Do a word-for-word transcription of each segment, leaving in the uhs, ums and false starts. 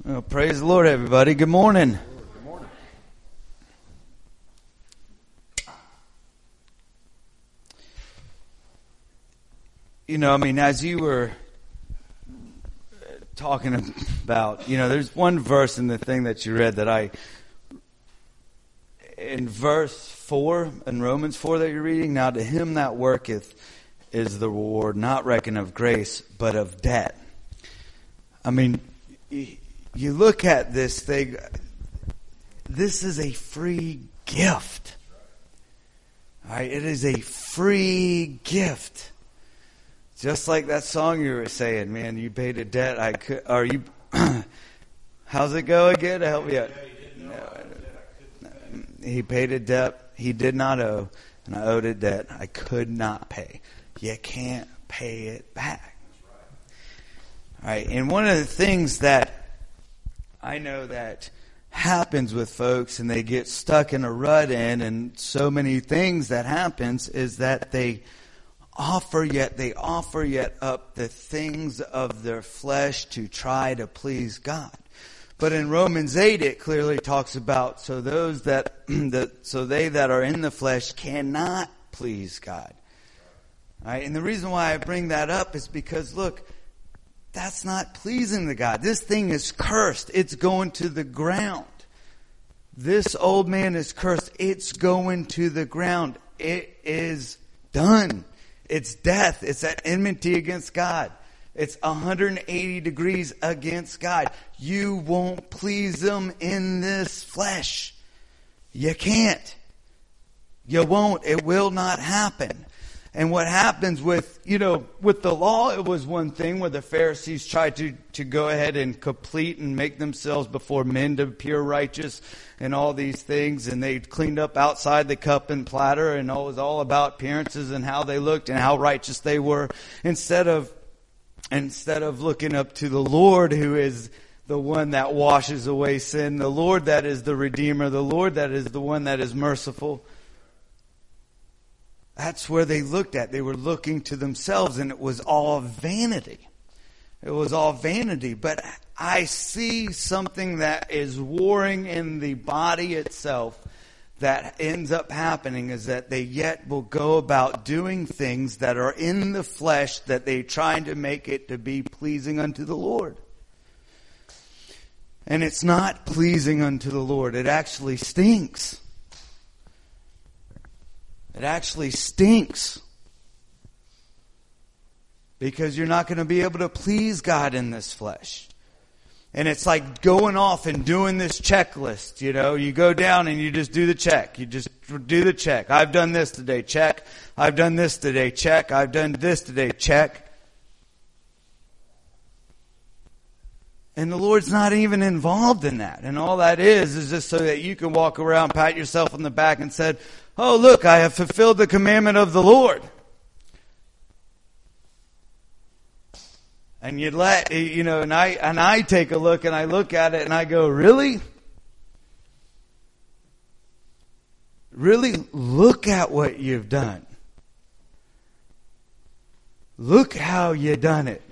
Well, praise the Lord, everybody. Good morning. Good morning. You know, I mean, as you were talking about, you know, there's one verse in the thing that you read that I, in verse four, in Romans four that you're reading, now to him that worketh is the reward, not reckoned of grace, but of debt. I mean, you look at this thing, this is a free gift. All right, it is a free gift. Just like that song you were saying, man, you paid a debt. I could, or you, how's it go again? Help me out. He paid a debt he did not owe, and I owed a debt I could not pay. You can't pay it back. All right, and one of the things that I know that happens with folks, and they get stuck in a rut in, and so many things that happens is that they offer yet they offer yet up the things of their flesh to try to please God. But in Romans eight, it clearly talks about so those that the so they that are in the flesh cannot please God. All right, and the reason why I bring that up is because look, that's not pleasing to God. This thing is cursed. It's going to the ground. This old man is cursed. It's going to the ground. It is done. It's death. It's at enmity against God. It's one hundred eighty degrees against God. You won't please Him in this flesh. You can't. You won't. It will not happen. And what happens with, you know, with the law, it was one thing where the Pharisees tried to, to go ahead and complete and make themselves before men to appear righteous and all these things. And they cleaned up outside the cup and platter, and it was all about appearances and how they looked and how righteous they were. Instead of, instead of looking up to the Lord, who is the one that washes away sin, the Lord that is the Redeemer, the Lord that is the one that is merciful. That's where they looked at. They were looking to themselves, and it was all vanity. It was all vanity. But I see something that is warring in the body itself that ends up happening is that they yet will go about doing things that are in the flesh that they trying to make it to be pleasing unto the Lord. And it's not pleasing unto the Lord. It actually stinks. It actually stinks. Because you're not going to be able to please God in this flesh. And it's like going off and doing this checklist. You know, you go down and you just do the check. You just do the check. I've done this today, check. I've done this today, check. I've done this today, check. And the Lord's not even involved in that. And all that is, is just so that you can walk around, pat yourself on the back and said, oh, look, I have fulfilled the commandment of the Lord. And you let, you know, and I, and I take a look and I look at it and I go, really? Really look at what you've done. Look how you done it.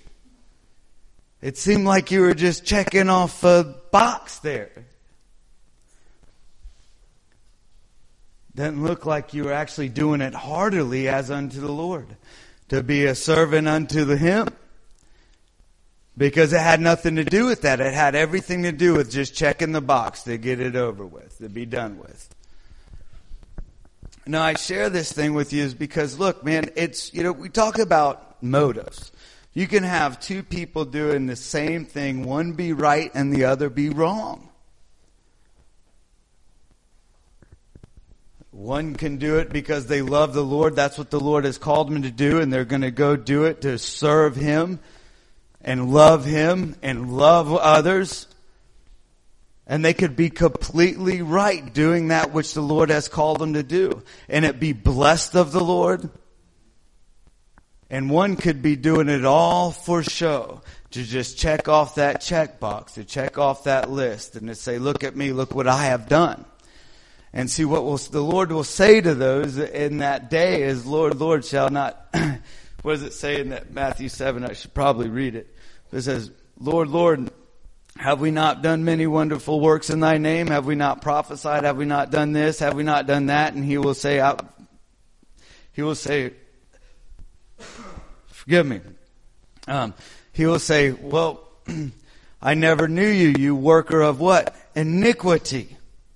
It seemed like you were just checking off a box there. Doesn't look like you were actually doing it heartily as unto the Lord. To be a servant unto the Him. Because it had nothing to do with that. It had everything to do with just checking the box to get it over with, to be done with. Now, I share this thing with you is because, look, man, it's, you know, we talk about motives. You can have two people doing the same thing, one be right and the other be wrong. One can do it because they love the Lord. That's what the Lord has called them to do, and they're going to go do it to serve Him and love Him and love others. And they could be completely right doing that which the Lord has called them to do. And it be blessed of the Lord. And one could be doing it all for show, to just check off that checkbox, to check off that list, and to say, look at me, look what I have done. And see what will, the Lord will say to those in that day is, Lord, Lord shall not, what does it say in that Matthew seven? I should probably read it. It says, Lord, Lord, Have we not done many wonderful works in thy name? Have we not prophesied? Have we not done this? Have we not done that? And he will say, I, he will say, forgive me. Um, he will say, well, I never knew you, you worker of what? Iniquity.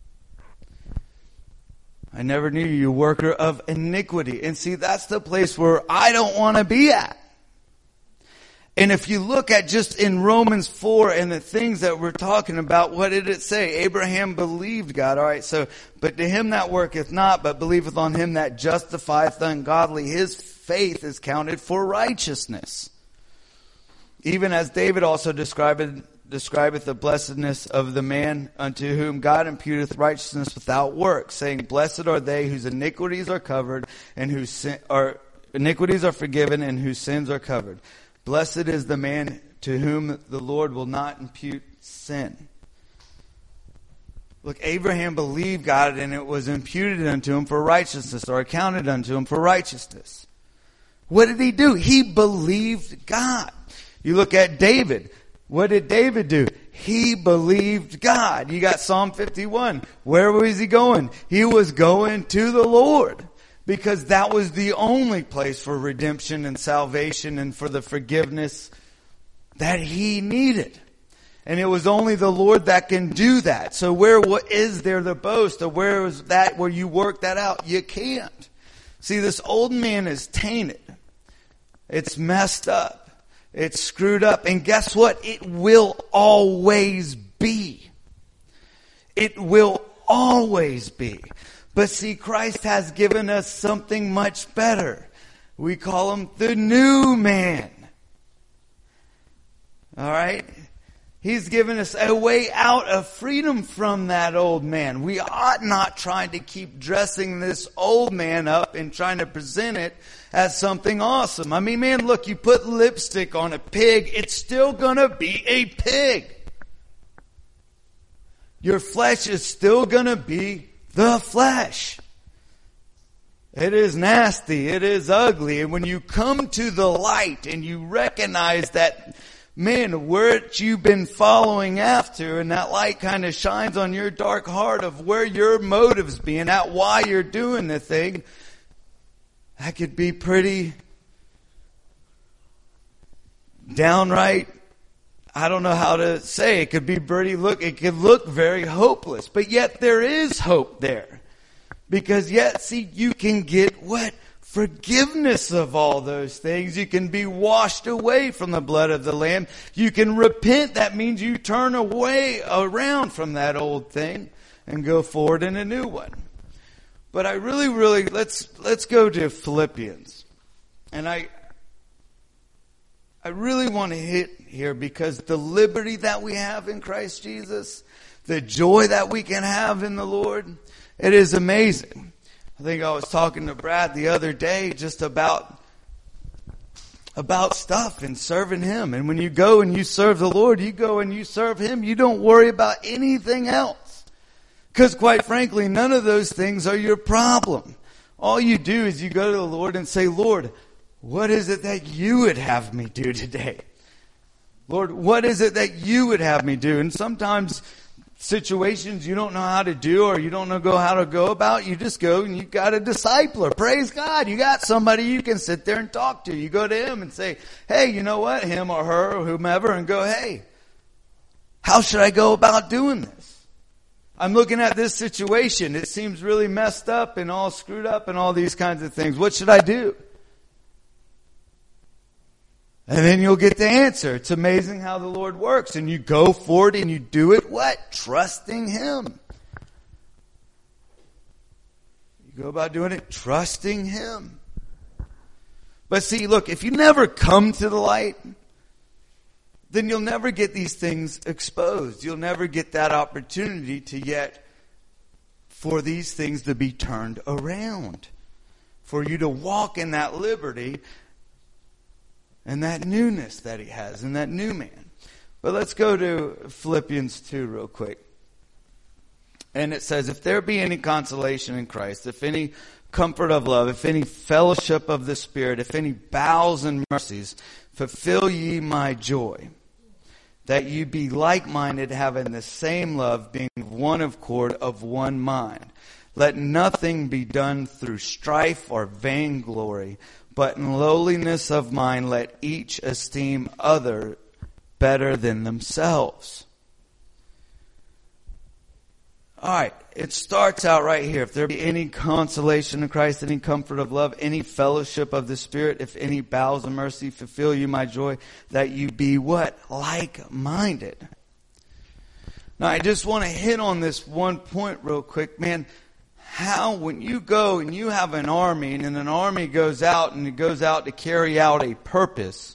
I never knew you, you worker of iniquity. And see, that's the place where I don't want to be at. And if you look at just in Romans four and the things that we're talking about, what did it say? Abraham believed God. All right, so, but to him that worketh not, but believeth on him that justifieth the ungodly, his faith is counted for righteousness. Even as David also described, describeth the blessedness of the man unto whom God imputeth righteousness without works, saying, blessed are they whose iniquities are covered, and whose sin, or iniquities are forgiven, and whose sins are covered. Blessed is the man to whom the Lord will not impute sin. Look, Abraham believed God, and it was imputed unto him for righteousness, or accounted unto him for righteousness. What did he do? He believed God. You look at David. What did David do? He believed God. You got Psalm fifty-one. Where was he going? He was going to the Lord. Because that was the only place for redemption and salvation and for the forgiveness that he needed. And it was only the Lord that can do that. So where what is there the boast? Or where is that where you work that out? You can't. See, this old man is tainted. It's messed up. It's screwed up. And guess what? It will always be. It will always be. But see, Christ has given us something much better. We call him the new man. All right? He's given us a way out of freedom from that old man. We ought not try to keep dressing this old man up and trying to present it as something awesome. I mean, man, look, you put lipstick on a pig, it's still going to be a pig. Your flesh is still going to be the flesh. It is nasty. It is ugly. And when you come to the light and you recognize that, man, what you've been following after, and that light kind of shines on your dark heart of where your motives being at, why you're doing the thing, that could be pretty downright, I don't know how to say. It could be pretty look, it could look very hopeless. But yet there is hope there. Because yet, see, you can get what? Forgiveness of all those things. You can be washed away from the blood of the Lamb. You can repent. That means you turn away around from that old thing and go forward in a new one. But I really, really, let's, let's go to Philippians. And I, I really want to hit here because the liberty that we have in Christ Jesus, the joy that we can have in the Lord, it is amazing. I think I was talking to Brad the other day just about, about stuff and serving Him. And when you go and you serve the Lord, you go and you serve Him, you don't worry about anything else. Because quite frankly, none of those things are your problem. All you do is you go to the Lord and say, Lord, what is it that you would have me do today? Lord, what is it that you would have me do? And sometimes situations you don't know how to do or you don't know how to go about, you just go and you got a discipler. Praise God. You got somebody you can sit there and talk to. You go to him and say, hey, you know what? Him or her or whomever, and go, hey, how should I go about doing this? I'm looking at this situation. It seems really messed up and all screwed up and all these kinds of things. What should I do? And then you'll get the answer. It's amazing how the Lord works. And you go forward and you do it what? Trusting Him. You go about doing it trusting Him. But see, look, if you never come to the light, then you'll never get these things exposed. You'll never get that opportunity to yet for these things to be turned around. For you to walk in that liberty and that newness that He has, and that new man. But let's go to Philippians two real quick. And it says, if there be any consolation in Christ, if any comfort of love, if any fellowship of the Spirit, if any bowels and mercies, fulfill ye my joy, that you be like-minded, having the same love, being of one accord, of one mind. Let nothing be done through strife or vainglory, but in lowliness of mind let each esteem other better than themselves. All right, it starts out right here. If there be any consolation in Christ, any comfort of love, any fellowship of the Spirit, if any bowels of mercy, fulfill you my joy, that you be what? Like-minded. Now, I just want to hit on this one point real quick, man. How, when you go and you have an army, and an army goes out and it goes out to carry out a purpose,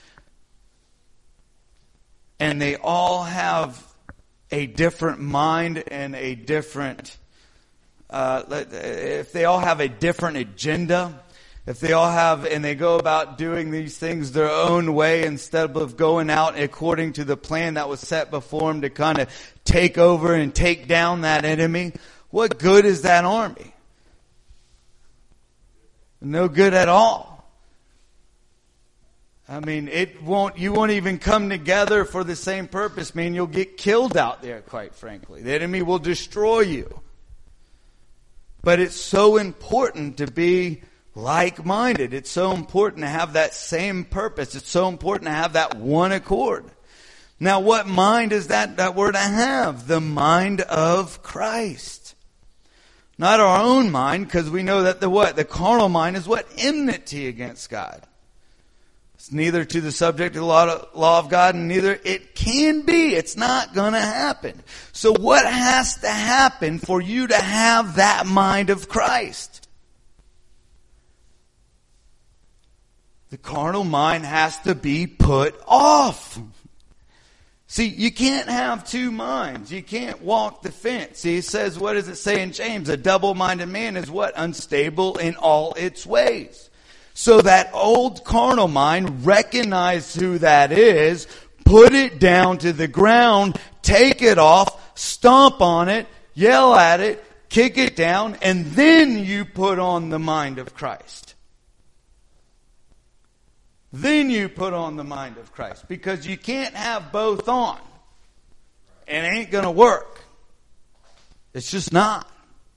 and they all have a different mind and a different, uh, if they all have a different agenda, if they all have, and they go about doing these things their own way instead of going out according to the plan that was set before them to kind of take over and take down that enemy, what good is that army? No good at all. I mean, it won't, you won't even come together for the same purpose, man. You'll get killed out there, quite frankly. The enemy will destroy you. But it's so important to be like-minded. It's so important to have that same purpose. It's so important to have that one accord. Now, what mind is that that we're to have? The mind of Christ. Not our own mind, because we know that the what? The carnal mind is what? Enmity against God. It's neither to the subject of the law of God, and neither it can be. It's not going to happen. So what has to happen for you to have that mind of Christ? The carnal mind has to be put off. See, you can't have two minds. You can't walk the fence. See, it says, what does it say in James? A double-minded man is what? Unstable in all its ways. So that old carnal mind, recognize who that is, put it down to the ground, take it off, stomp on it, yell at it, kick it down, and then you put on the mind of Christ. Then you put on the mind of Christ. Because you can't have both on. It ain't going to work. It's just not.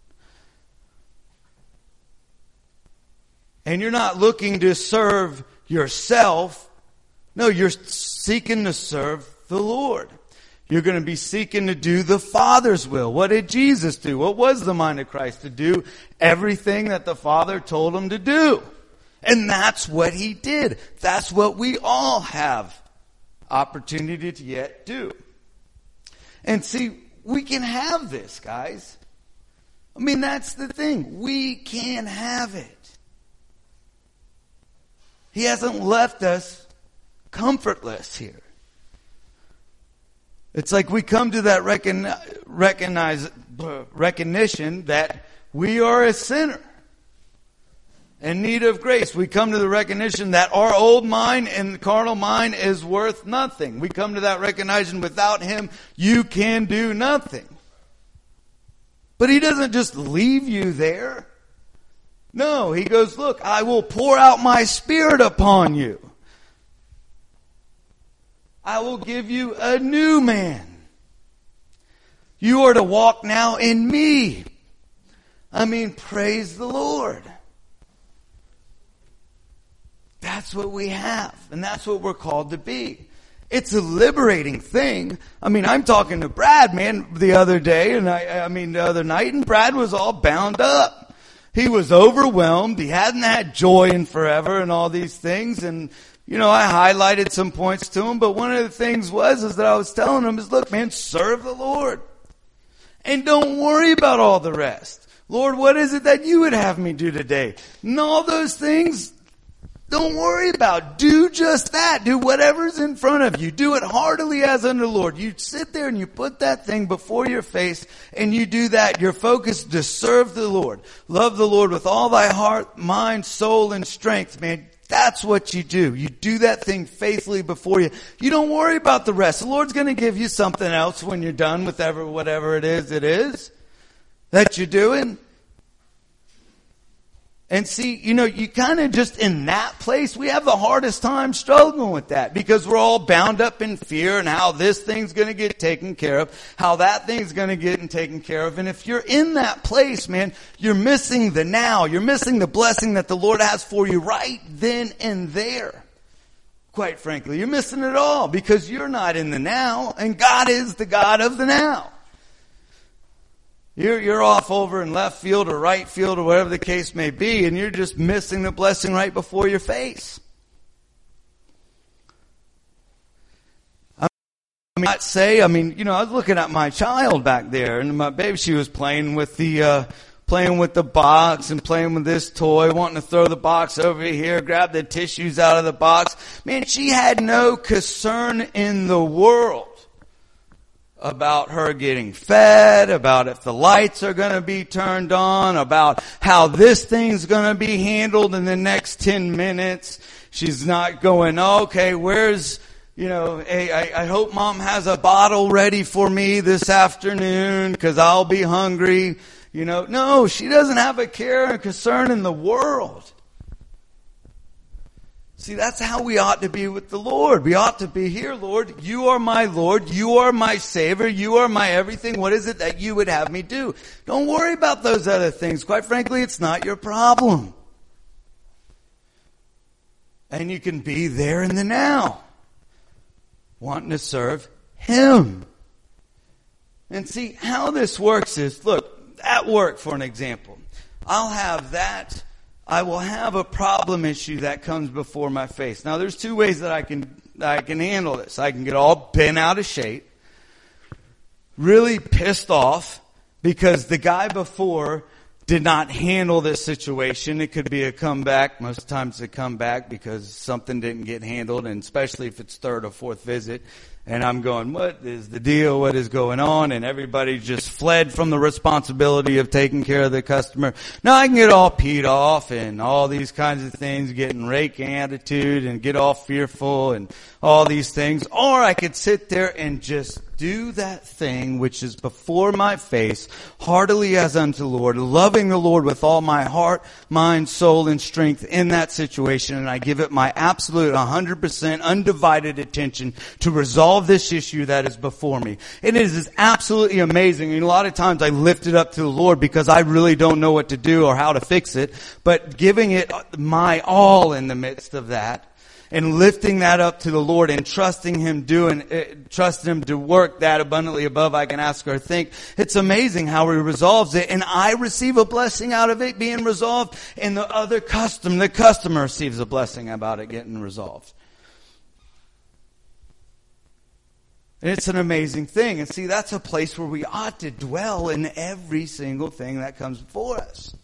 And you're not looking to serve yourself. No, you're seeking to serve the Lord. You're going to be seeking to do the Father's will. What did Jesus do? What was the mind of Christ? To do everything that the Father told him to do. And that's what he did. That's what we all have opportunity to yet do. And see, we can have this, guys. I mean, that's the thing. We can have it. He hasn't left us comfortless here. It's like we come to that recon, recognize, recognition that we are a sinner in need of grace. We come to the recognition that our old mind and carnal mind is worth nothing. We come to that recognition without Him, you can do nothing. But He doesn't just leave you there. No, He goes, look, I will pour out my Spirit upon you. I will give you a new man. You are to walk now in me. I mean, praise the Lord. That's what we have. And that's what we're called to be. It's a liberating thing. I mean, I'm talking to Brad, man, the other day, and I, I mean, the other night, and Brad was all bound up. He was overwhelmed. He hadn't had joy in forever and all these things. And, you know, I highlighted some points to him. But one of the things was, is that I was telling him is, look, man, serve the Lord. And don't worry about all the rest. Lord, what is it that you would have me do today? And all those things, don't worry about. Do just that. Do whatever's in front of you. Do it heartily as unto the Lord. You sit there and you put that thing before your face and you do that. You're focused to serve the Lord. Love the Lord with all thy heart, mind, soul, and strength, man. That's what you do. You do that thing faithfully before you. You don't worry about the rest. The Lord's going to give you something else when you're done with ever, whatever it is it is that you're doing. And see, you know, you kind of just in that place, we have the hardest time struggling with that because we're all bound up in fear and how this thing's going to get taken care of, how that thing's going to get taken care of. And if you're in that place, man, you're missing the now. You're missing the blessing that the Lord has for you right then and there. Quite frankly, you're missing it all because you're not in the now and God is the God of the now. You're, you're off over in left field or right field or whatever the case may be, and you're just missing the blessing right before your face. I mean, I'd say, I mean, you know, I was looking at my child back there, and my baby, she was playing with the, uh, playing with the box and playing with this toy, wanting to throw the box over here, grab the tissues out of the box. Man, she had no concern in the world about her getting fed, about if the lights are going to be turned on, about how this thing's going to be handled in the next ten minutes. She's not going, okay, where's, you know, hey, I, I hope mom has a bottle ready for me this afternoon because I'll be hungry. You know, no, she doesn't have a care and concern in the world. See, that's how we ought to be with the Lord. We ought to be here, Lord. You are my Lord. You are my Savior. You are my everything. What is it that you would have me do? Don't worry about those other things. Quite frankly, it's not your problem. And you can be there in the now, wanting to serve Him. And see, how this works is, look, at work, for an example, I'll have that. I will have a problem issue that comes before my face. Now, there's two ways that I can that I can handle this. I can get all bent out of shape, really pissed off because the guy before did not handle this situation. It could be a comeback. Most times it's a comeback because something didn't get handled, and especially if it's third or fourth visit. And I'm going, what is the deal? What is going on? And everybody just fled from the responsibility of taking care of the customer. Now I can get all peed off and all these kinds of things, getting rake attitude and get all fearful and all these things. Or I could sit there and just do that thing which is before my face, heartily as unto the Lord, loving the Lord with all my heart, mind, soul, and strength in that situation. And I give it my absolute one hundred percent undivided attention to resolve this issue that is before me. And it is absolutely amazing. And a lot of times I lift it up to the Lord because I really don't know what to do or how to fix it. But giving it my all in the midst of that, and lifting that up to the Lord and trusting Him doing, uh, trusting Him to work that abundantly above I can ask or think. It's amazing how He resolves it, and I receive a blessing out of it being resolved, and the other customer, the customer receives a blessing about it getting resolved. And it's an amazing thing. And see, that's a place where we ought to dwell in every single thing that comes before us.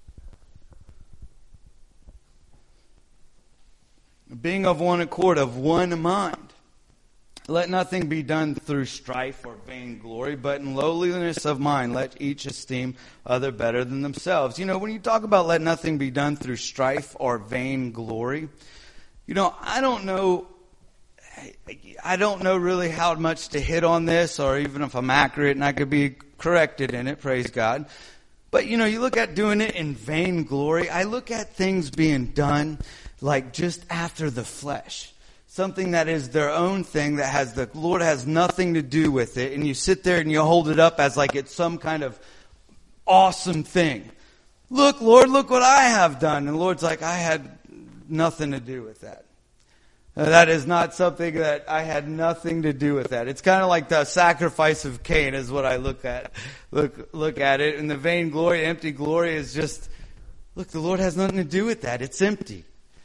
Being of one accord, of one mind. Let nothing be done through strife or vainglory, but in lowliness of mind, let each esteem other better than themselves. You know, when you talk about let nothing be done through strife or vainglory, you know, I don't know, I don't know really how much to hit on this, or even if I'm accurate and I could be corrected in it, praise God. But, you know, you look at doing it in vainglory. I look at things being done like just after the flesh. Something that is their own thing that has the Lord has nothing to do with it. And you sit there and you hold it up as like it's some kind of awesome thing. Look, Lord, look what I have done. And the Lord's like, I had nothing to do with that. Uh, that is not something that I had nothing to do with that. It's kind of like the sacrifice of Cain is what I look at. Look, look at it. And the vainglory, empty glory is just, look, the Lord has nothing to do with that. It's empty.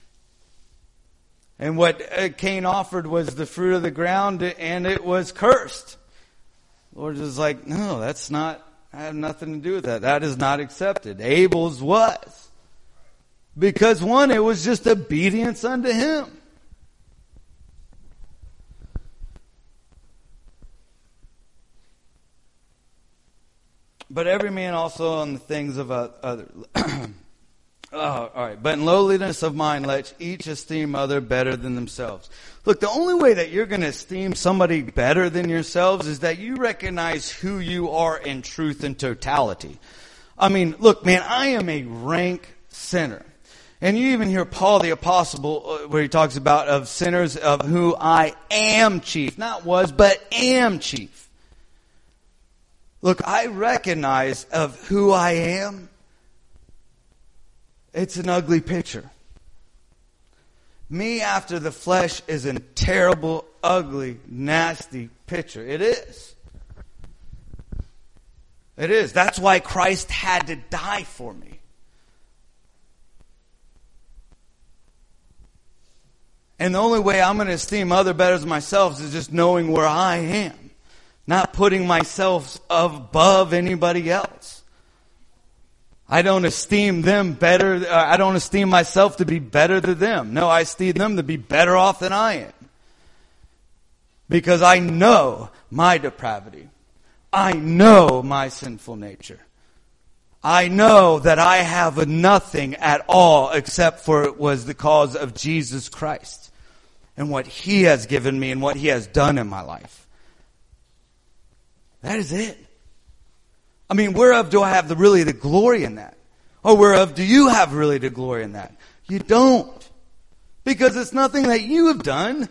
And what Cain offered was the fruit of the ground, and it was cursed. The Lord is like, no, that's not, I have nothing to do with that. That is not accepted. Abel's was. Because one, it was just obedience unto him. But every man also on the things of other. Oh, all right. But in lowliness of mind, let each esteem other better than themselves. Look, the only way that you're going to esteem somebody better than yourselves is that you recognize who you are in truth and totality. I mean, look, man, I am a rank sinner. And you even hear Paul the Apostle where he talks about of sinners of who I am chief. Not was, but am chief. Look, I recognize of who I am. It's an ugly picture. Me after the flesh is a terrible, ugly, nasty picture. It is. It is. That's why Christ had to die for me. And the only way I'm going to esteem other better than myself is just knowing where I am. Not putting myself above anybody else. I don't esteem them better. I don't esteem myself to be better than them. No, I esteem them to be better off than I am. Because I know my depravity. I know my sinful nature. I know that I have nothing at all except for it was the cause of Jesus Christ. And what He has given me and what He has done in my life. That is it. I mean, whereof do I have the really the glory in that? Or whereof do you have really the glory in that? You don't. Because it's nothing that you have done.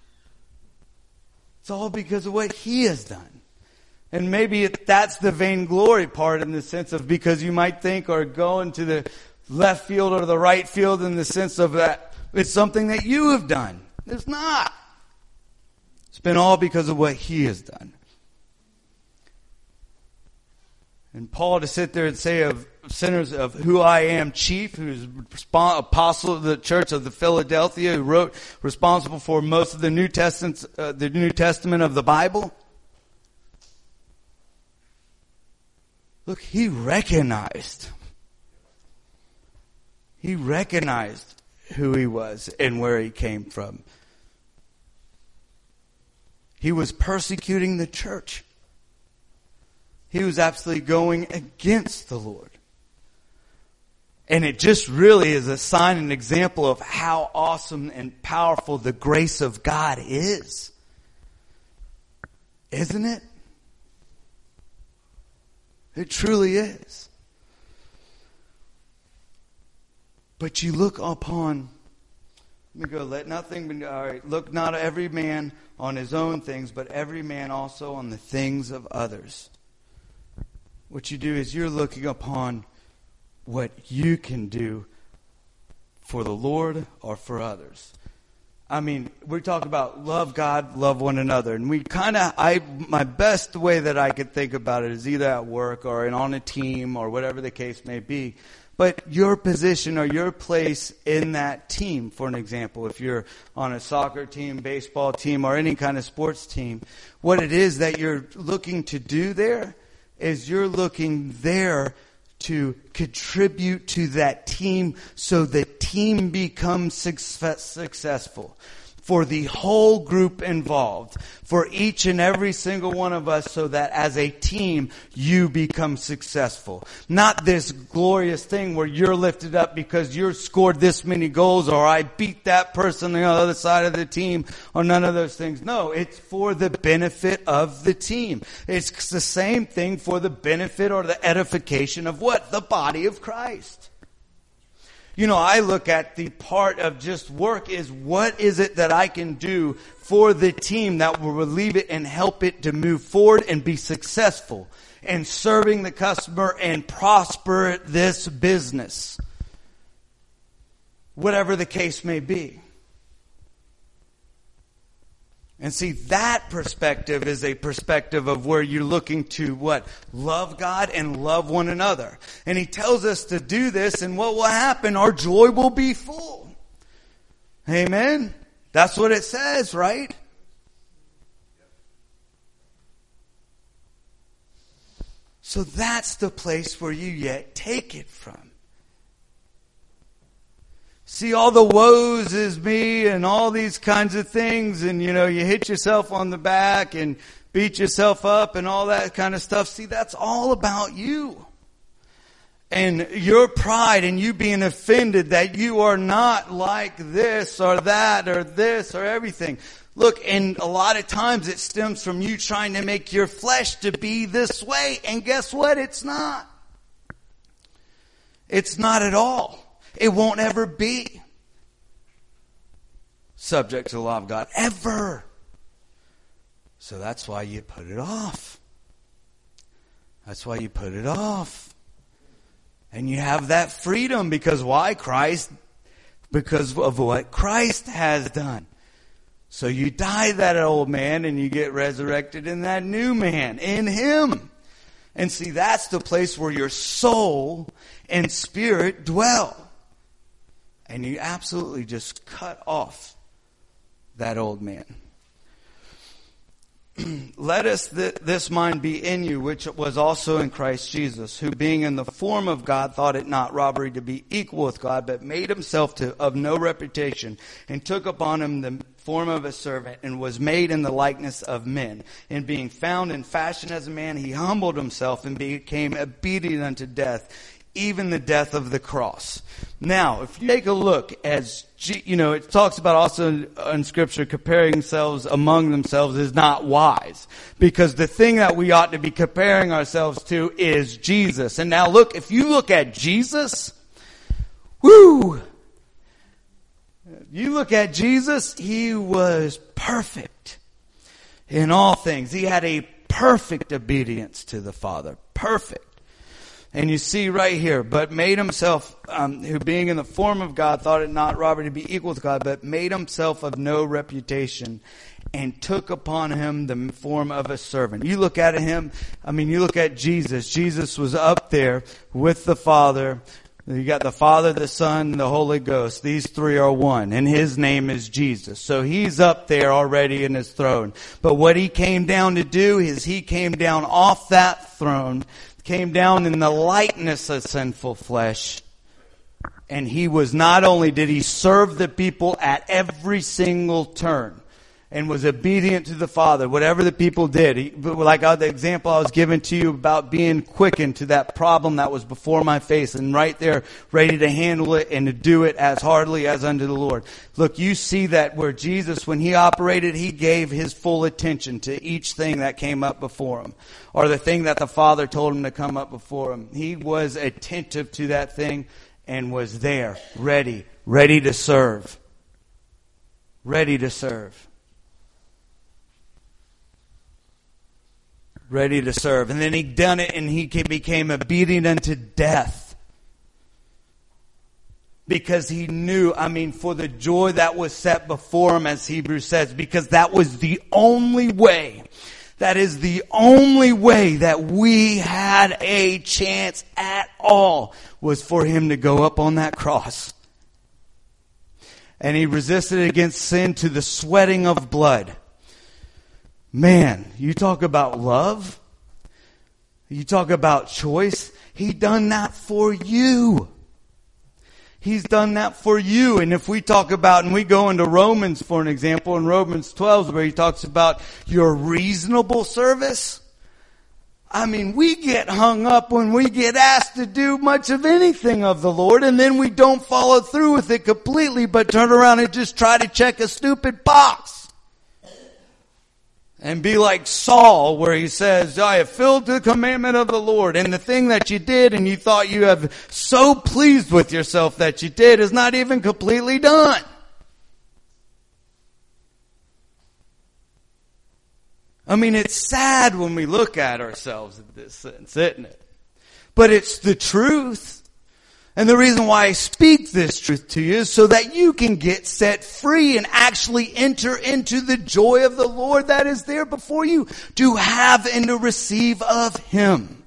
It's all because of what He has done. And maybe it, that's the vainglory part in the sense of because you might think or go into the left field or the right field in the sense of that it's something that you have done. It's not. It's been all because of what He has done. And Paul to sit there and say of sinners of who I am chief, who's apostle of the church of the Philadelphia, who wrote responsible for most of the New Testament, uh, the New Testament of the Bible. Look, he recognized. He recognized who he was and where he came from. He was persecuting the church. He was absolutely going against the Lord. And it just really is a sign and example of how awesome and powerful the grace of God is. Isn't it? It truly is. But you look upon, let me go, let nothing be, all right, look not every man on his own things, but every man also on the things of others. What you do is you're looking upon what you can do for the Lord or for others. I mean, we're talking about love God, love one another. And we kind of, I, my best way that I could think about it is either at work or in, on a team or whatever the case may be. But your position or your place in that team, for an example, if you're on a soccer team, baseball team, or any kind of sports team, what it is that you're looking to do there is you're looking there to contribute to that team so the team becomes success, successful. For the whole group involved, for each and every single one of us, so that as a team, you become successful. Not this glorious thing where you're lifted up because you scored this many goals, or I beat that person on the other side of the team, or none of those things. No, it's for the benefit of the team. It's the same thing for the benefit or the edification of what? The body of Christ. You know, I look at the part of just work is what is it that I can do for the team that will relieve it and help it to move forward and be successful in serving the customer and prosper this business. Whatever the case may be. And see, that perspective is a perspective of where you're looking to what? Love God and love one another. And he tells us to do this, and what will happen? Our joy will be full. Amen? That's what it says, right? So that's the place where you yet take it from. See, all the woes is me and all these kinds of things, and you know, you hit yourself on the back and beat yourself up and all that kind of stuff. See, that's all about you. And your pride and you being offended that you are not like this or that or this or everything. Look, and a lot of times it stems from you trying to make your flesh to be this way. And guess what? It's not. It's not at all. It won't ever be subject to the law of God. Ever. So that's why you put it off. That's why you put it off. And you have that freedom because why? Christ, because of what Christ has done. So you die that old man and you get resurrected in that new man, in Him. And see, that's the place where your soul and spirit dwell. And you absolutely just cut off that old man. Let us th- this mind be in you, which was also in Christ Jesus, who being in the form of God thought it not robbery to be equal with God, but made himself to, of no reputation, and took upon him the form of a servant, and was made in the likeness of men. And being found in fashion as a man, he humbled himself and became obedient unto death, even the death of the cross. Now, if you take a look, as you know, it talks about also in Scripture, comparing themselves among themselves is not wise. Because the thing that we ought to be comparing ourselves to is Jesus. And now look, if you look at Jesus, whoo! You look at Jesus, He was perfect in all things. He had a perfect obedience to the Father. Perfect. And you see right here, but made himself, um, who being in the form of God, thought it not robbery to be equal to God, but made himself of no reputation, and took upon him the form of a servant. You look at him, I mean, you look at Jesus. Jesus was up there with the Father. You got the Father, the Son, and the Holy Ghost. These three are one, and His name is Jesus. So He's up there already in His throne. But what He came down to do is He came down off that throne, came down in the likeness of sinful flesh. And He was not only did He serve the people at every single turn and was obedient to the Father, whatever the people did. He, like the example I was given to you about being quickened to that problem that was before my face and right there ready to handle it and to do it as heartily as unto the Lord. Look, you see that where Jesus, when He operated, He gave His full attention to each thing that came up before Him, or the thing that the Father told Him to come up before Him. He was attentive to that thing and was there, ready, ready to serve. Ready to serve. Ready to serve. And then He done it and He became obedient unto death. Because He knew, I mean, for the joy that was set before Him, as Hebrews says, because that was the only way, that is the only way that we had a chance at all, was for Him to go up on that cross. And He resisted against sin to the sweating of blood. Man, you talk about love. You talk about choice. He done that for you. He's done that for you. And if we talk about, and we go into Romans for an example, in Romans twelve, where he talks about your reasonable service. I mean, we get hung up when we get asked to do much of anything of the Lord, and then we don't follow through with it completely, but turn around and just try to check a stupid box. And be like Saul, where he says, I have filled the commandment of the Lord. And the thing that you did and you thought you have so pleased with yourself that you did is not even completely done. I mean, it's sad when we look at ourselves in this sense, isn't it? But it's the truth. And the reason why I speak this truth to you is so that you can get set free and actually enter into the joy of the Lord that is there before you, to have and to receive of Him.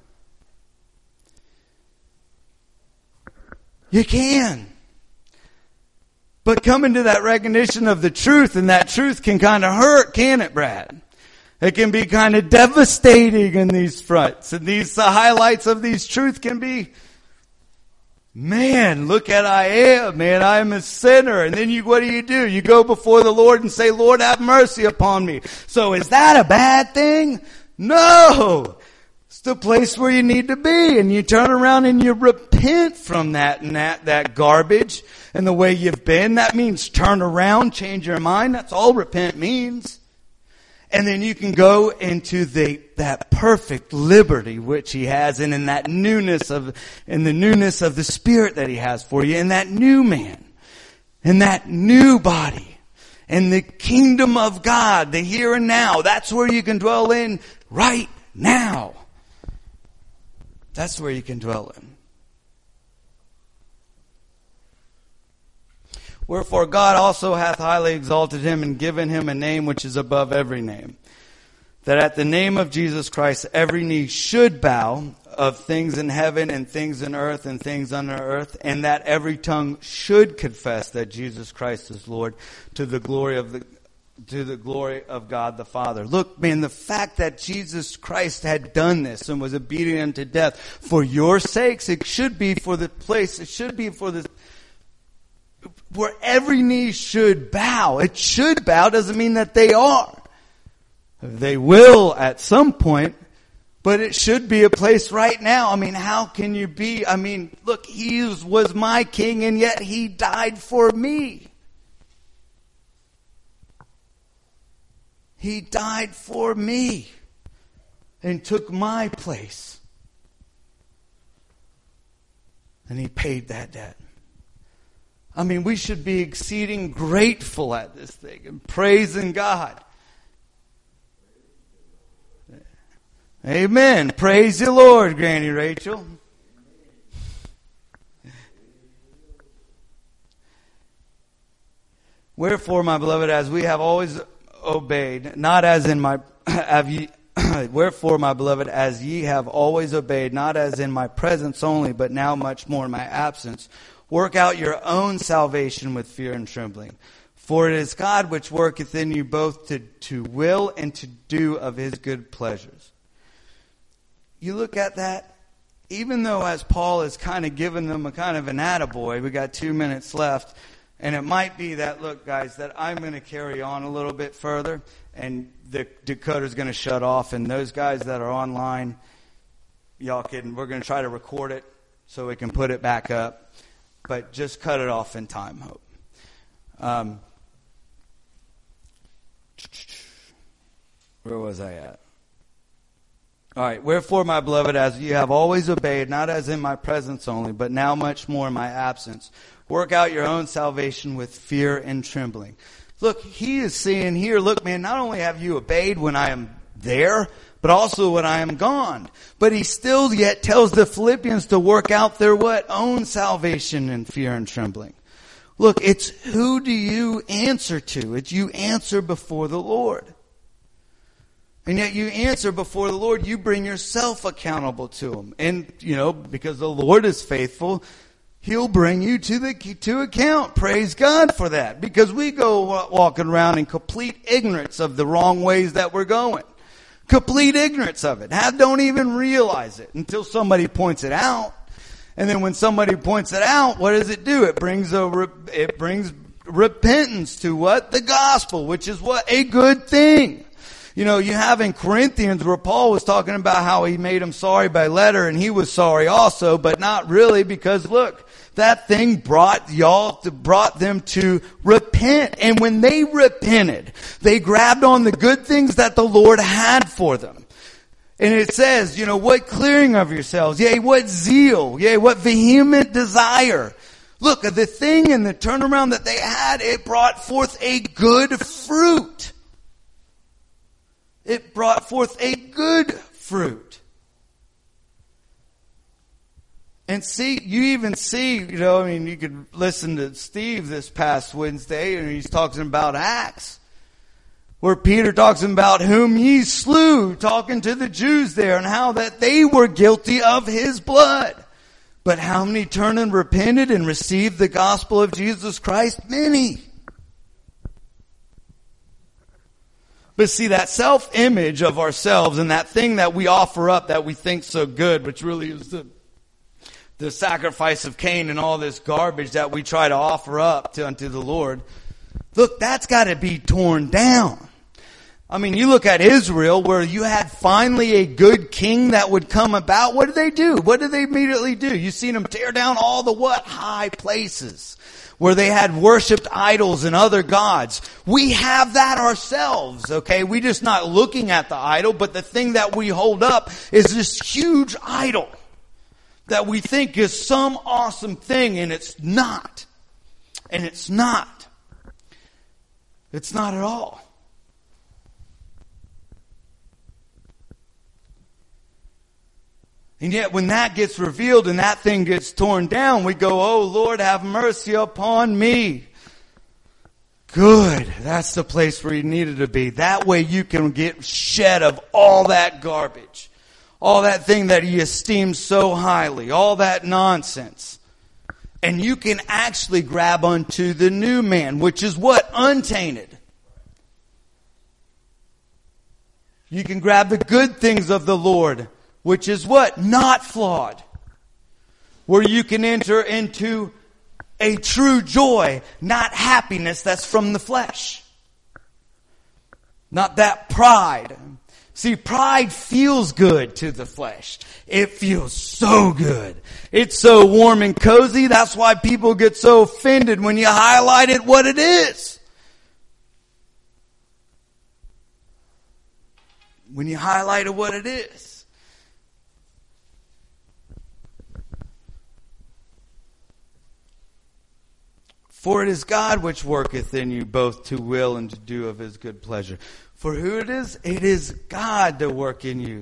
You can. But coming to that recognition of the truth, and that truth can kind of hurt, can it, Brad? It can be kind of devastating in these fronts. And these the highlights of these truths can be, man, look at I am, man, I am a sinner. And then you, what do you do? You go before the Lord and say, Lord, have mercy upon me. So is that a bad thing? No. It's the place where you need to be. And you turn around and you repent from that and that, that garbage and the way you've been. That means turn around, change your mind. That's all repent means. And then you can go into the, that perfect liberty which he has, and in that newness of, in the newness of the Spirit that he has for you, in that new man, in that new body, in the kingdom of God, the here and now. That's where you can dwell in right now. That's where you can dwell in. Wherefore God also hath highly exalted him and given him a name which is above every name, that at the name of Jesus Christ every knee should bow, of things in heaven and things in earth and things under earth, and that every tongue should confess that Jesus Christ is Lord, to the glory of the to the glory of God the Father. Look, man, the fact that Jesus Christ had done this and was obedient unto death for your sakes, it should be for the place, it should be for the where every knee should bow. It should bow doesn't mean that they are. They will at some point, but it should be a place right now. I mean, how can you be? I mean, look, he was my king and yet he died for me. He died for me and took my place. And he paid that debt. I mean, we should be exceeding grateful at this thing and praising God. Amen. Praise the Lord, Granny Rachel. Wherefore, my beloved, as we have always obeyed, not as in my, have ye, wherefore, my beloved, as ye have always obeyed, not as in my presence only, but now much more in my absence, work out your own salvation with fear and trembling. For it is God which worketh in you both to, to will and to do of his good pleasures. You look at that, even though as Paul is kind of giving them a kind of an attaboy, we got two minutes left, and it might be that, look guys, that I'm going to carry on a little bit further, and the decoder's going to shut off, and those guys that are online, y'all can, we're going to try to record it so we can put it back up. But just cut it off in time, Hope. Um, where was I at? All right. Wherefore, my beloved, as you have always obeyed, not as in my presence only, but now much more in my absence, work out your own salvation with fear and trembling. Look, he is saying here, look, man, not only have you obeyed when I am there, but also when I am gone. But he still yet tells the Philippians to work out their what? Own salvation in fear and trembling. Look, it's who do you answer to? It's you answer before the Lord. And yet you answer before the Lord, you bring yourself accountable to him. And, you know, because the Lord is faithful, he'll bring you to the to account. Praise God for that. Because we go walking around in complete ignorance of the wrong ways that we're going. Complete ignorance of it. I don't even realize it until somebody points it out. And then when somebody points it out, what does it do? It brings a, it brings repentance to what? The gospel, which is what? A good thing. You know, you have in Corinthians where Paul was talking about how he made them sorry by letter, and he was sorry also, but not really, because look, that thing brought y'all, brought them to repent. And when they repented, they grabbed on the good things that the Lord had for them. And it says, you know, what clearing of yourselves, yea, what zeal, yea, what vehement desire. Look, the thing and the turnaround that they had, it brought forth a good fruit. It brought forth a good fruit. And see, you even see, you know, I mean, you could listen to Steve this past Wednesday, and he's talking about Acts, where Peter talks about whom ye slew, talking to the Jews there, and how that they were guilty of his blood. But how many turned and repented and received the gospel of Jesus Christ? Many. But see, that self-image of ourselves and that thing that we offer up that we think so good, which really is the the sacrifice of Cain and all this garbage that we try to offer up to unto the Lord. Look, that's got to be torn down. I mean, you look at Israel where you had finally a good king that would come about. What did they do? What did they immediately do? You seen them tear down all the what? High places. where they had worshipped idols and other gods. We have that ourselves, okay? We're just not looking at the idol, but the thing that we hold up is this huge idol that we think is some awesome thing, and it's not. And it's not. It's not at all. And yet when that gets revealed and that thing gets torn down, we go, oh Lord, have mercy upon me. Good. That's the place where you needed to be. That way you can get shed of all that garbage. All that thing that you esteem so highly. All that nonsense. And you can actually grab onto the new man, which is what? Untainted. You can grab the good things of the Lord, which is what? Not flawed. Where you can enter into a true joy, not happiness that's from the flesh. Not that pride. See, pride feels good to the flesh. It feels so good. It's so warm and cozy. That's why people get so offended when you highlight it what it is. When you highlight it what it is. For it is God which worketh in you both to will and to do of his good pleasure. For who it is? It is God to work in you.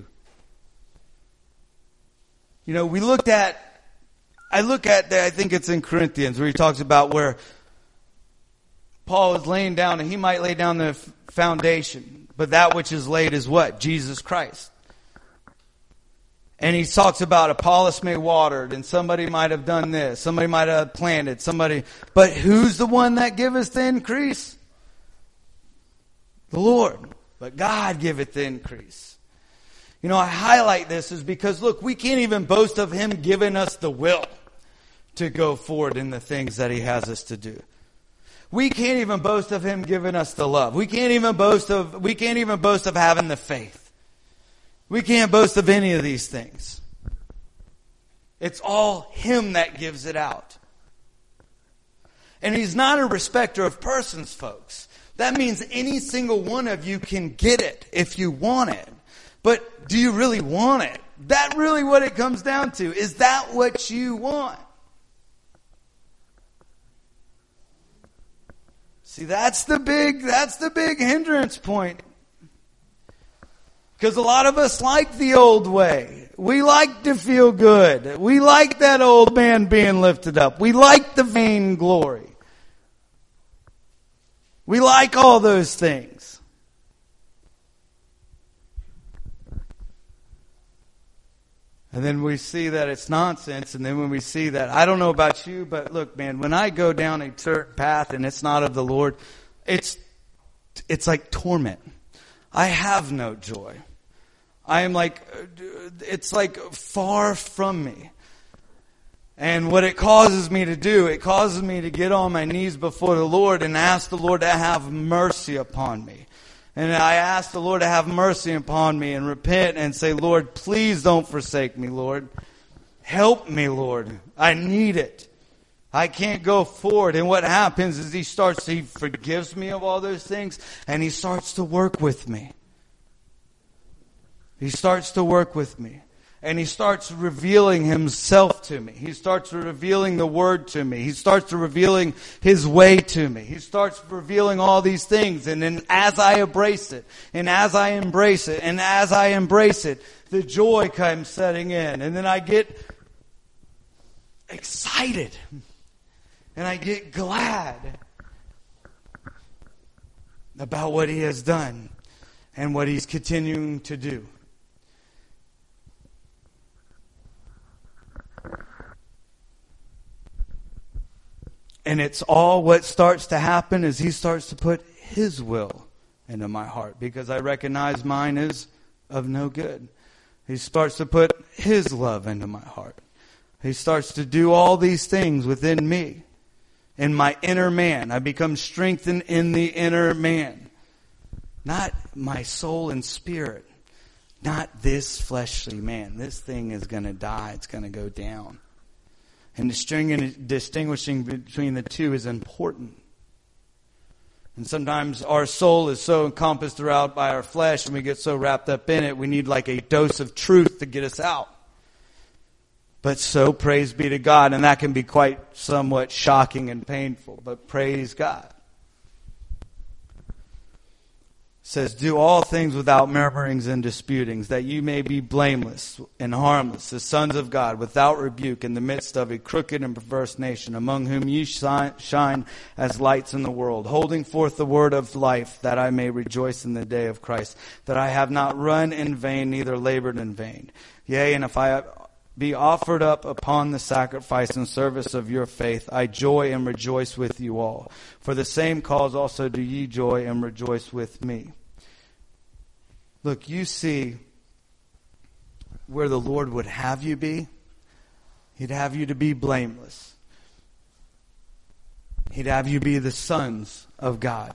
You know, we looked at, I look at, I think it's in Corinthians, where he talks about where Paul is laying down, and he might lay down the foundation, but that which is laid is what? Jesus Christ. And he talks about Apollos may watered, and somebody might have done this, somebody might have planted, somebody, but who's the one that giveth the increase? The Lord. But God giveth the increase. You know, I highlight this is because, look, we can't even boast of him giving us the will to go forward in the things that he has us to do. We can't even boast of him giving us the love. We can't even boast of, we can't even boast of having the faith. We can't boast of any of these things. It's all him that gives it out. And he's not a respecter of persons, folks. That means any single one of you can get it if you want it. But do you really want it? That's really what it comes down to. Is that what you want? See, that's the big, that's the big hindrance point. Because a lot of us like the old way. We like to feel good. We like that old man being lifted up. We like the vain glory. We like all those things. And then we see that it's nonsense. And then when we see that, I don't know about you, but look, man, when I go down a certain path and it's not of the Lord, it's, it's like torment. I have no joy. I am like, it's like far from me. And what it causes me to do, it causes me to get on my knees before the Lord and ask the Lord to have mercy upon me. And I ask the Lord to have mercy upon me and repent and say, Lord, please don't forsake me, Lord. Help me, Lord. I need it. I can't go forward. And what happens is he starts, he forgives me of all those things, and he starts to work with me. He starts to work with me. And he starts revealing himself to me. He starts revealing the word to me. He starts revealing his way to me. He starts revealing all these things. And then as I embrace it, and as I embrace it, and as I embrace it, the joy comes setting in. And then I get excited. And I get glad about what he has done and what he's continuing to do. And it's all what starts to happen is he starts to put his will into my heart, because I recognize mine is of no good. He starts to put his love into my heart. He starts to do all these things within me. In my inner man. I become strengthened in the inner man. Not my soul and spirit. Not this fleshly man. This thing is going to die. It's going to go down. And distinguishing between the two is important. And sometimes our soul is so encompassed throughout by our flesh and we get so wrapped up in it, we need like a dose of truth to get us out. But so praise be to God. And that can be quite somewhat shocking and painful. But praise God. It says, do all things without murmurings and disputings, that you may be blameless and harmless, the sons of God, without rebuke, in the midst of a crooked and perverse nation, among whom ye shine as lights in the world, holding forth the word of life, that I may rejoice in the day of Christ, that I have not run in vain, neither labored in vain. Yea, and if I be offered up upon the sacrifice and service of your faith, I joy and rejoice with you all. For the same cause also do ye joy and rejoice with me. Look, you see where the Lord would have you be. He'd have you to be blameless. He'd have you be the sons of God.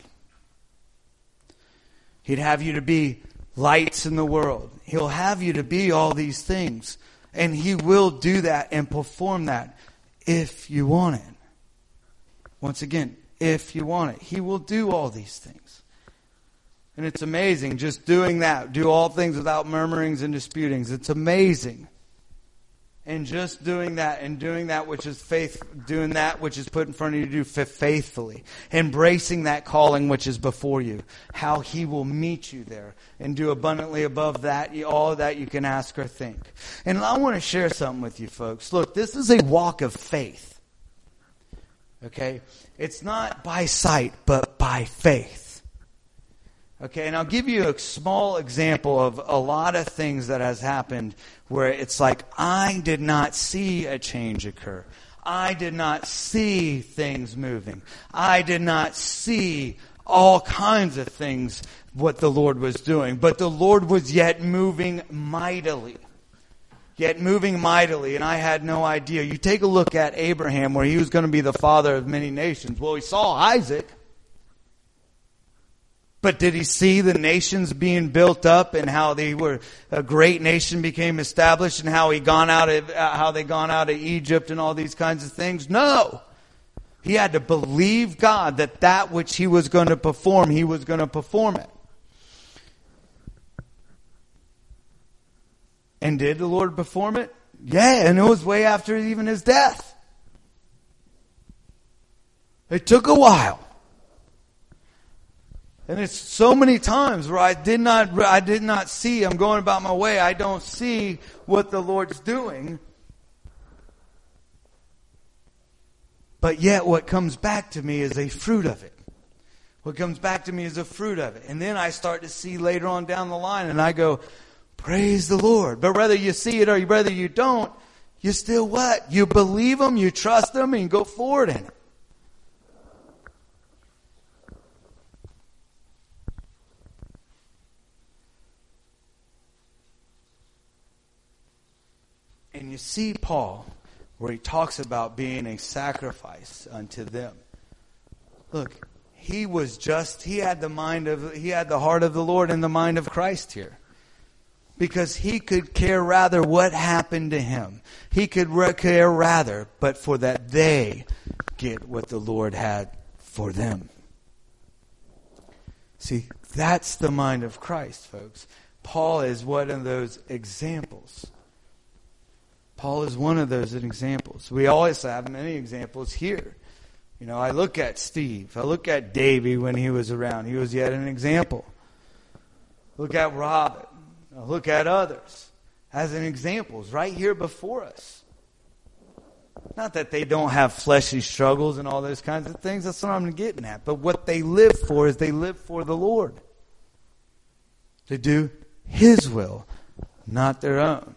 He'd have you to be lights in the world. He'll have you to be all these things. And He will do that and perform that if you want it. Once again, if you want it. He will do all these things. And it's amazing just doing that. Do all things without murmurings and disputings. It's amazing. And just doing that and doing that which is faith, doing that which is put in front of you to do faithfully. Embracing that calling which is before you. How He will meet you there and do abundantly above that, all that you can ask or think. And I want to share something with you folks. Look, this is a walk of faith. Okay? It's not by sight, but by faith. Okay, and I'll give you a small example of a lot of things that has happened where it's like, I did not see a change occur. I did not see things moving. I did not see all kinds of things what the Lord was doing. But the Lord was yet moving mightily. Yet moving mightily, and I had no idea. You take a look at Abraham, where he was going to be the father of many nations. Well, he saw Isaac. But did he see the nations being built up and how they were a great nation became established and how he gone out of how they gone out of Egypt and all these kinds of things? No. He had to believe God that that which he was going to perform, he was going to perform it. And did the Lord perform it? Yeah, and it was way after even his death. It took a while. And it's so many times where I did not, I did not see, I'm going about my way, I don't see what the Lord's doing. But yet what comes back to me is a fruit of it. What comes back to me is a fruit of it. And then I start to see later on down the line and I go, praise the Lord. But whether you see it or whether you don't, you still what? You believe Him, you trust Him, and you go forward in it. And you see Paul, where he talks about being a sacrifice unto them. Look, he was just, he had the mind of, he had the heart of the Lord and the mind of Christ here. Because he could care rather what happened to him. He could care rather, but for that they get what the Lord had for them. See, that's the mind of Christ, folks. Paul is one of those examples. Paul is one of those examples. We always have many examples here. You know, I look at Steve. I look at Davey when he was around. He was yet an example. Look at Robin. I look at others as an examples right here before us. Not that they don't have fleshly struggles and all those kinds of things. That's what I'm getting at. But what they live for is they live for the Lord. To do His will, not their own.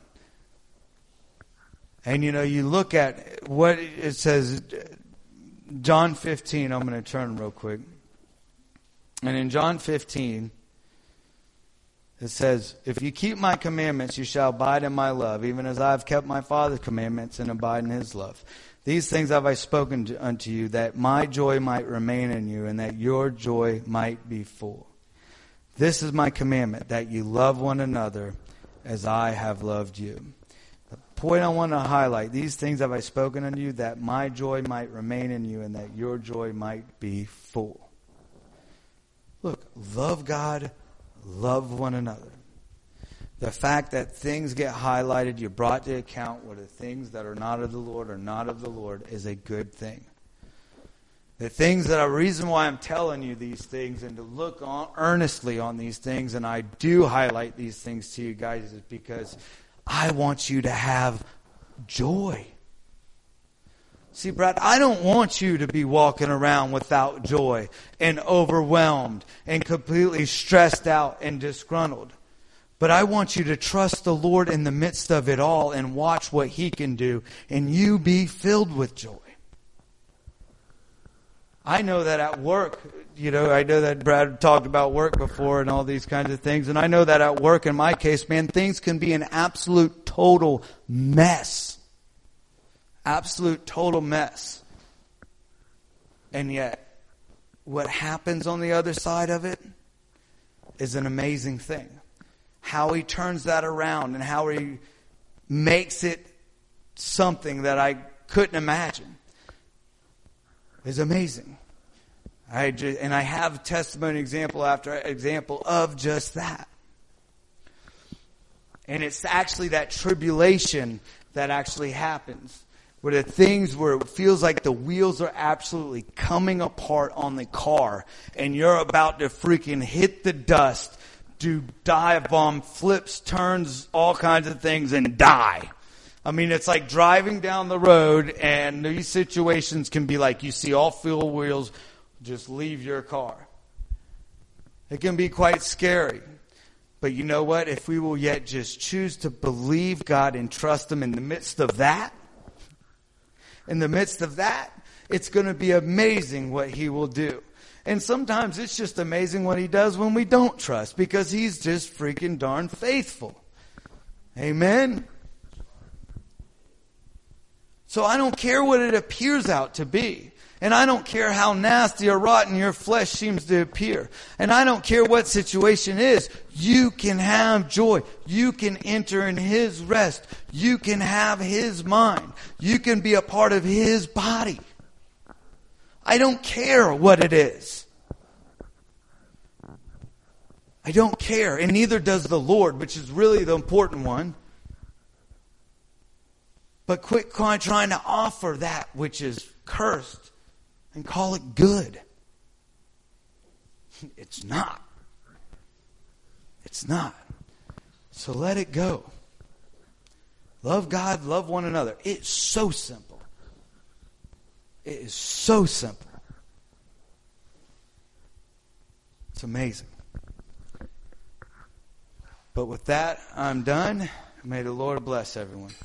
And, you know, you look at what it says, John fifteen, I'm going to turn real quick. And in John fifteen, it says, if you keep my commandments, you shall abide in my love, even as I have kept my Father's commandments and abide in His love. These things have I spoken to, unto you, that my joy might remain in you, and that your joy might be full. This is my commandment, that you love one another as I have loved you. The point I want to highlight, these things have I spoken unto you, that my joy might remain in you and that your joy might be full. Look, love God, love one another. The fact that things get highlighted, you brought to account what the things that are not of the Lord are not of the Lord is a good thing. The things that are reason why I'm telling you these things and to look on, earnestly on these things, and I do highlight these things to you guys, is because I want you to have joy. See, Brad, I don't want you to be walking around without joy and overwhelmed and completely stressed out and disgruntled. But I want you to trust the Lord in the midst of it all and watch what He can do, and you be filled with joy. I know that at work, you know, I know that Brad talked about work before and all these kinds of things. And I know that at work, in my case, man, things can be an absolute total mess. Absolute total mess. And yet, what happens on the other side of it is an amazing thing. How He turns that around and how He makes it something that I couldn't imagine is amazing. I just, and I have testimony example after example of just that. And it's actually that tribulation that actually happens. Where the things where it feels like the wheels are absolutely coming apart on the car. And you're about to freaking hit the dust, do dive bomb, flips, turns, all kinds of things, and die. I mean, it's like driving down the road, and these situations can be like you see all four wheels just leave your car. It can be quite scary. But you know what? If we will yet just choose to believe God and trust Him in the midst of that, in the midst of that, it's going to be amazing what He will do. And sometimes it's just amazing what He does when we don't trust, because He's just freaking darn faithful. Amen? So I don't care what it appears out to be. And I don't care how nasty or rotten your flesh seems to appear. And I don't care what situation is. You can have joy. You can enter in His rest. You can have His mind. You can be a part of His body. I don't care what it is. I don't care. And neither does the Lord, which is really the important one. But quit trying to offer that which is cursed and call it good. It's not. It's not. So let it go. Love God, love one another. It's so simple. It is so simple. It's amazing. But with that, I'm done. May the Lord bless everyone.